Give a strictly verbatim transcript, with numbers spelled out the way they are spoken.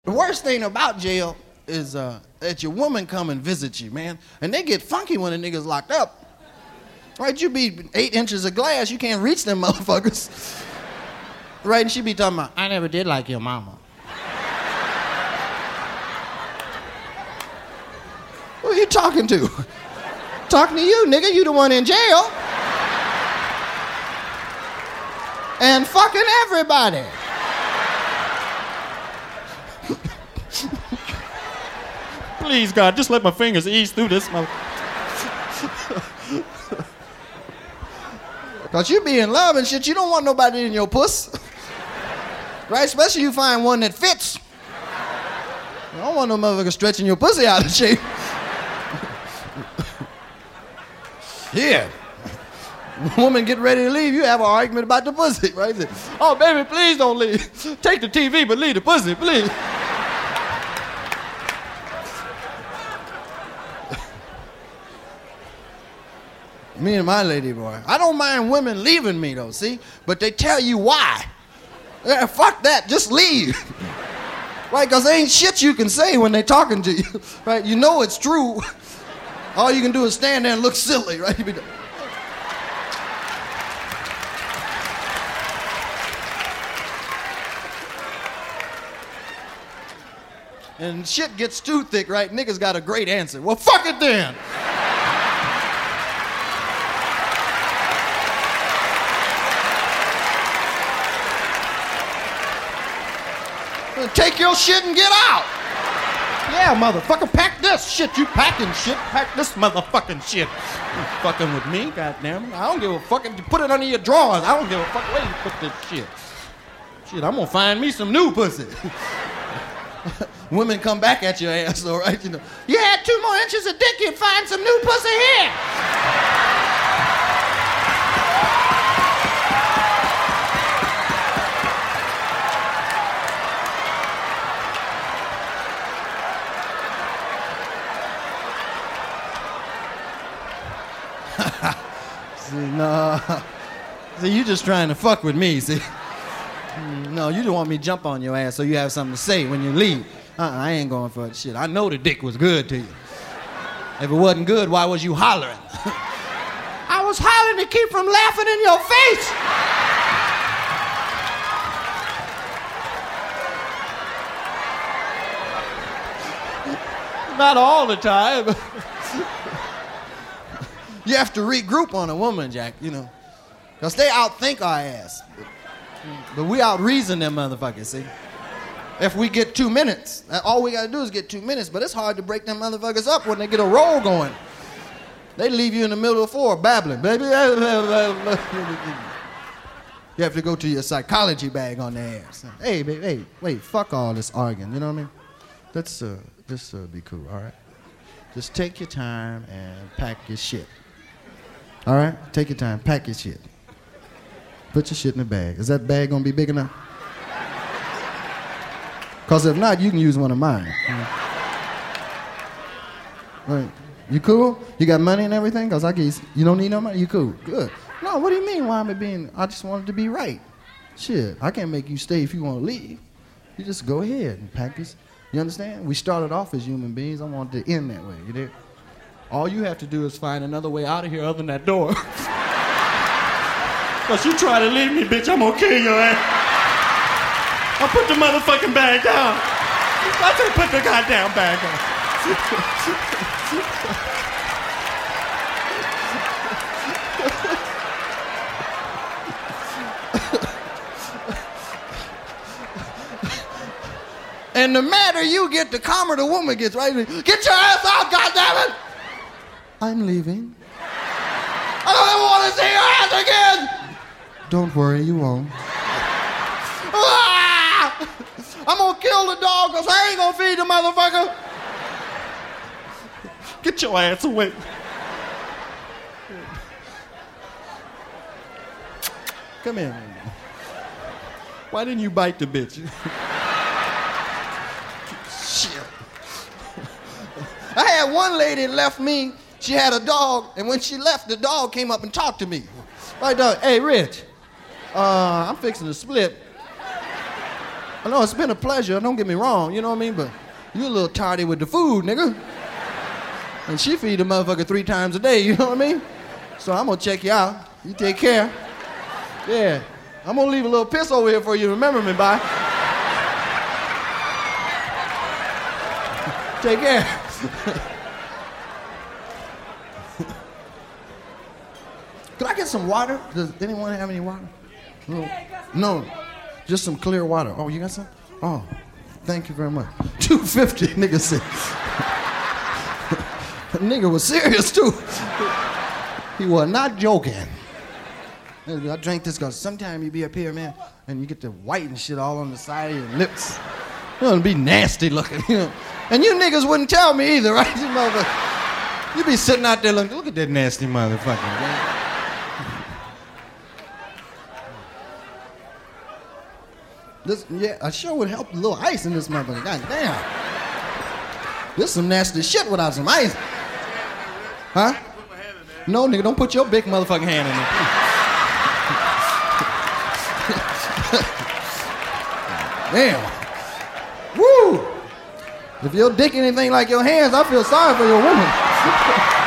The worst thing about jail is uh, that your woman come and visit you, man. And they get funky when a nigga's locked up. Right, you be eight inches of glass, you can't reach them motherfuckers. Right, and she be talking about, I never did like your mama. Who are you talking to? Talking to you, nigga, you the one in jail. And fucking everybody. Please, God, just let my fingers ease through this mother. Cause you be in love and shit, you don't want nobody in your puss. Right? Especially you find one that fits. You don't want no motherfucker stretching your pussy out of shape. Here. Woman get ready to leave, you have an argument about the pussy, right? Oh, baby, please don't leave. Take the T V, but leave the pussy, please. Me and my lady boy. I don't mind women leaving me though, see? But they tell you why. Yeah, fuck that, just leave. Right, because there ain't shit you can say when they talking to you. Right, you know it's true. All you can do is stand there and look silly, right? You be and shit gets too thick, right? Niggas got a great answer. Well, fuck it then. Take your shit and get out. Yeah, motherfucker, pack this shit. You packing shit. Pack this motherfucking shit. You fucking with me, goddamn. I don't give a fuck if you put it under your drawers. I don't give a fuck where you put this shit. Shit, I'm gonna find me some new pussy. Women come back at your ass, all right? You know, you had two more inches of dick, you'd find some new pussy here. See, no. See, you just trying to fuck with me, see? No, you just want me to jump on your ass so you have something to say when you leave. Uh-uh, I ain't going for that shit. I know the dick was good to you. If it wasn't good, why was you hollering? I was hollering to keep from laughing in your face. Not all the time. You have to regroup on a woman, Jack, you know. Because they outthink our ass. But, but we out-reason them motherfuckers, see? If we get two minutes, all we got to do is get two minutes, but it's hard to break them motherfuckers up when they get a roll going. They leave you in the middle of the floor babbling, baby. You have to go to your psychology bag on their ass. Hey, baby, hey, wait, fuck all this arguing, you know what I mean? Let's, uh, let's uh, be cool, all right? Just take your time and pack your shit. All right? Take your time. Pack your shit. Put your shit in the bag. Is that bag going to be big enough? Because if not, you can use one of mine. Right. You cool? You got money and everything? Because I guess you don't need no money? You cool? Good. No, what do you mean why am I being... I just wanted to be right. Shit, I can't make you stay if you want to leave. You just go ahead and pack this. You understand? We started off as human beings. I wanted to end that way. You did? All you have to do is find another way out of here other than that door. Because you try to leave me, bitch, I'm gonna kill your ass. I'll put the motherfucking bag down. I said put the goddamn bag down. And the madder you get, the calmer the woman gets, right? Get your ass out, goddammit! I'm leaving. I don't ever want to see your ass again! Don't worry, you won't. Ah! I'm gonna kill the dog because I ain't gonna feed the motherfucker. Get your ass away. Come here. Why didn't you bite the bitch? Shit. I had one lady that left me. She had a dog, and when she left, the dog came up and talked to me. Right, dog. Hey, Rich. Uh, I'm fixing to split. I know it's been a pleasure, don't get me wrong, you know what I mean? But you a little tardy with the food, nigga. And she feed the motherfucker three times a day, you know what I mean? So I'm gonna check you out. You take care. Yeah. I'm gonna leave a little piss over here for you to remember me by. Take care. Could I get some water? Does anyone have any water? No. No. Just some clear water. Oh, you got some? Oh, thank you very much. two fifty, nigga said. The nigga was serious, too. He was not joking. I drank this because sometimes you be up here, man, and you get the white and shit all on the side of your lips. You know, it'd be nasty looking, you know. And you niggas wouldn't tell me either, right? You motherfucker. You be sitting out there looking, look at that nasty motherfucker, man. This, yeah, I sure would help a little ice in this motherfucker. God damn. This some nasty shit without some ice. Huh? No, nigga, don't put your big motherfucking hand in there. Damn. Woo! If your dick anything like your hands, I feel sorry for your woman.